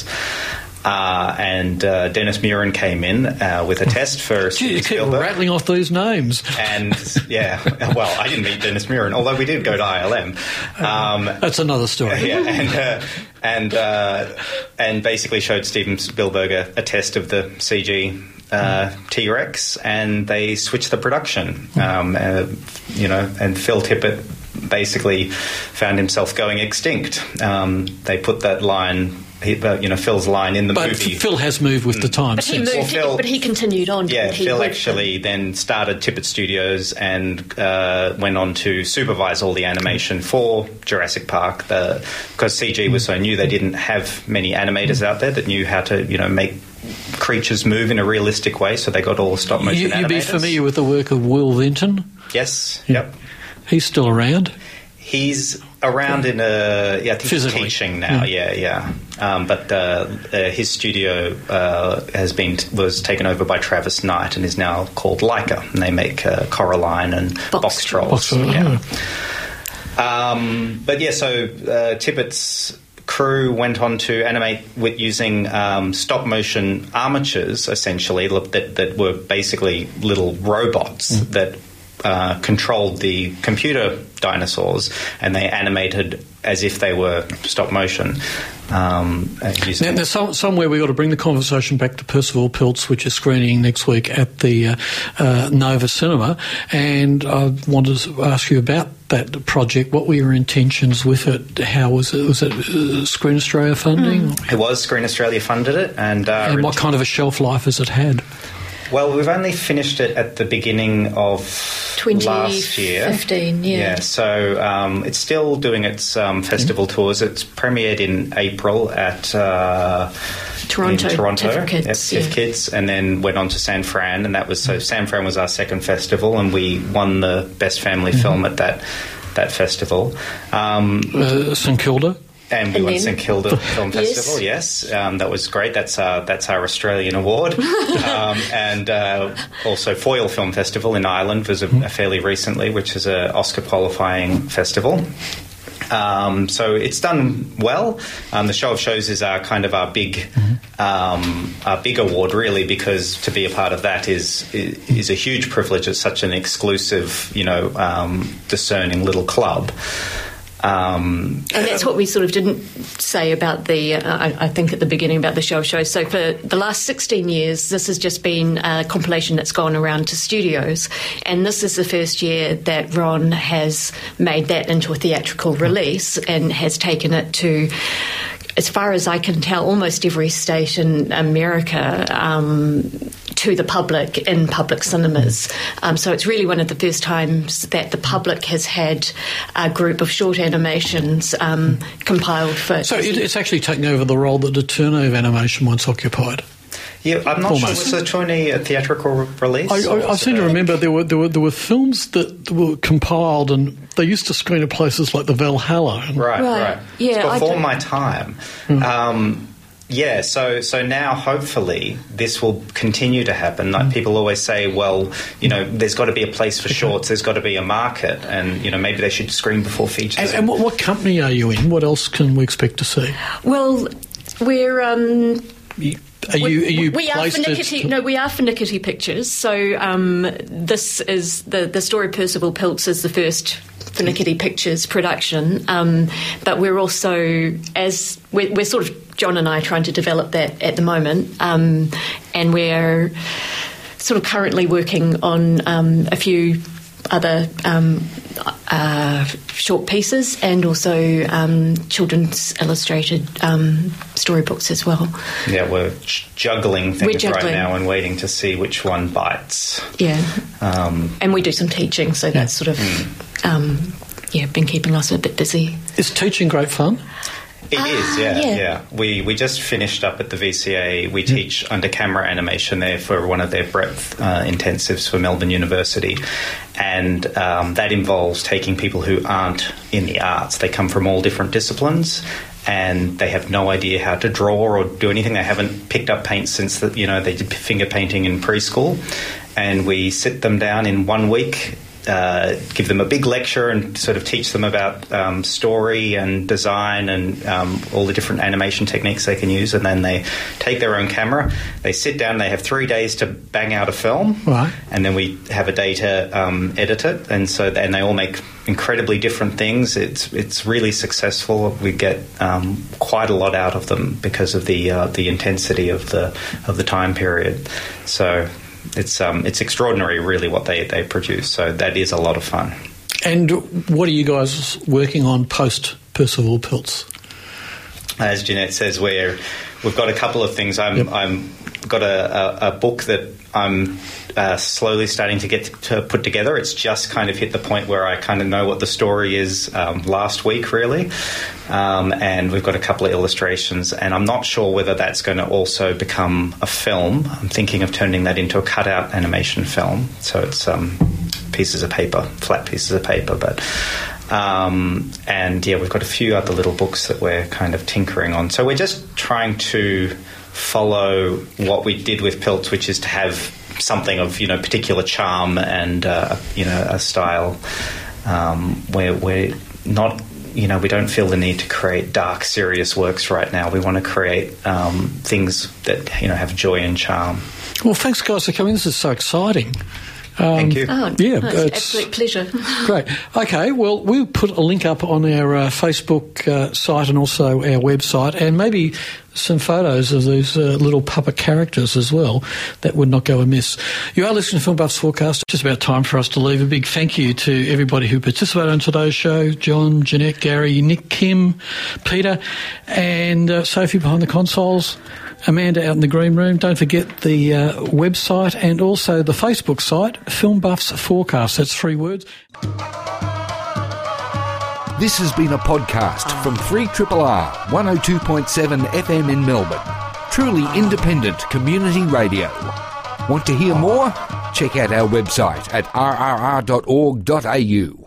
Uh, and uh, Dennis Muren came in uh, with a test for Gee, you Steven keep Spielberg. rattling off these names. And, yeah, well, I didn't meet Dennis Muren, although we did go to I L M. Um, That's another story. yeah, and uh, and uh, and basically showed Steven Spielberg a, a test of the C G uh, T-Rex, and they switched the production. Um, uh, you know, and Phil Tippett basically found himself going extinct. Um, they put that line, he, uh, you know, Phil's line in the but movie. Phil has moved with the times But he since. moved, Well, Phil- but he continued on. Yeah, didn't he, Phil with actually then started Tippett Studios and uh, went on to supervise all the animation for Jurassic Park. The, because C G was so new, they didn't have many animators out there that knew how to, you know, make creatures move in a realistic way. So they got all the stop motion You, animators. you'd be familiar with the work of Will Vinton? Yes. Yeah. Yep. He's still around. He's around in a yeah, I think he's Physically. teaching now. Yeah, yeah. Um, but uh, uh, his studio uh, has been was taken over by Travis Knight and is now called Leica, and they make uh, Coraline and Box Box, Trolls. Box Trolls, yeah. Um, but yeah, so uh, Tippett's crew went on to animate with using um, stop motion armatures, essentially that that were basically little robots mm. that. uh, controlled the computer dinosaurs, and they animated as if they were stop motion. Um, now, there's some, somewhere we've got to bring the conversation back to Percival Pilts, which is screening next week at the uh, uh, Nova Cinema, and I wanted to ask you about that project. What were your intentions with it? How was it? Was it uh, Screen Australia funding? Mm. It was Screen Australia funded it, and uh, and what kind of a shelf life has it had? Well, we've only finished it at the beginning of last year. twenty fifteen, yeah. Yeah, so um, it's still doing its um, festival tours. It's premiered in April at uh, Toronto, in Toronto, TIFF Kids, yep, TIFF yeah. Kids, and then went on to San Fran, and that was so San Fran was our second festival, and we won the best family mm-hmm. film at that that festival. Um, uh, St Kilda. And we and won then, St Kilda Film Festival, yes. yes. Um, that was great. That's our, that's our Australian award. um, and uh, also Foyle Film Festival in Ireland was a, a fairly recently, which is an Oscar qualifying festival. Um, so it's done well. Um, the Show of Shows is our kind of our big, mm-hmm. um, our big award, really, because to be a part of that is is a huge privilege. It's such an exclusive, you know, um, discerning little club. Um, and that's what we sort of didn't say about the, uh, I, I think at the beginning about the Show of Shows. So for the last sixteen years, this has just been a compilation that's gone around to studios. And this is the first year that Ron has made that into a theatrical release and has taken it to, as far as I can tell, almost every state in America um, to the public in public cinemas. Um, so it's really one of the first times that the public has had a group of short animations um, compiled for... So it, it's actually taking over the role that the Turnover animation once occupied. Yeah, I'm not Almost. sure. Was the Tourney a theatrical re- release? I, I, I seem to remember there were, there were there were films that were compiled, and they used to screen at places like the Valhalla. And right, right, right. Yeah, it's before my time. Mm. Um, yeah, so so now hopefully this will continue to happen. Like mm. people always say, well, you know, there's got to be a place for shorts. There's got to be a market, and you know, maybe they should screen before features. And, and what, what company are you in? What else can we expect to see? Well, we're. Um, Are you, are you we are Finickety, no, we are Finickety Pictures. So um, this is the the story. Percival Pilts is the first Finickety Pictures production, um, but we're also as we're, we're sort of John and I are trying to develop that at the moment, um, and we're sort of currently working on um, a few other um, uh, short pieces and also um, children's illustrated um, storybooks as well. Yeah, we're juggling things we're juggling. right now and waiting to see which one bites. Yeah. Um, and we do some teaching, so that's sort of, mm. um, yeah, been keeping us a bit busy. Is teaching great fun? It uh, is, yeah, yeah. yeah. We we just finished up at the V C A. We teach under camera animation there for one of their breadth uh, intensives for Melbourne University, and um, that involves taking people who aren't in the arts. They come from all different disciplines, and they have no idea how to draw or do anything. They haven't picked up paint since the, you know they did finger painting in preschool, and we sit them down in one week. Uh, give them a big lecture and sort of teach them about um, story and design and um, all the different animation techniques they can use, and then they take their own camera, they sit down, they have three days to bang out a film, right. and then we have a day to um, edit it, and so and they all make incredibly different things. It's it's really successful. We get um, quite a lot out of them because of the uh, the intensity of the of the time period. So. It's um, it's extraordinary, really, what they, they produce. So that is a lot of fun. And what are you guys working on post Percival Pilts? As Jeanette says, we're we've got a couple of things. I'm yep. I'm got a, a, a book that I'm uh, slowly starting to get to put together. It's just kind of hit the point where I kind of know what the story is um, last week, really. Um, and we've got a couple of illustrations, and I'm not sure whether that's going to also become a film. I'm thinking of turning that into a cutout animation film. So it's um, pieces of paper, flat pieces of paper, but... Um, and yeah, we've got a few other little books that we're kind of tinkering on. So we're just trying to follow what we did with Pilts, which is to have something of, you know, particular charm and, uh, you know, a style um, where we're not, you know, we don't feel the need to create dark, serious works right now. We want to create um, things that, you know, have joy and charm. Well, thanks, guys, for coming. This is so exciting. Um, Thank you. Oh, Yeah, no, it's an absolute pleasure. Great. Okay, well, we'll put a link up on our uh, Facebook uh, site and also our website, and maybe some photos of these uh, little puppet characters as well. That would not go amiss. You are listening to Film Buffs Forecast. Just about time for us to leave. A big thank you to everybody who participated on today's show. John, Jeanette, Gary, Nick, Kim, Peter, and uh, Sophie behind the consoles. Amanda out in the green room. Don't forget the uh, website and also the Facebook site, Film Buffs Forecast. That's three words. This has been a podcast from three R R R one oh two point seven F M in Melbourne. Truly independent community radio. Want to hear more? Check out our website at r r r dot org dot a u.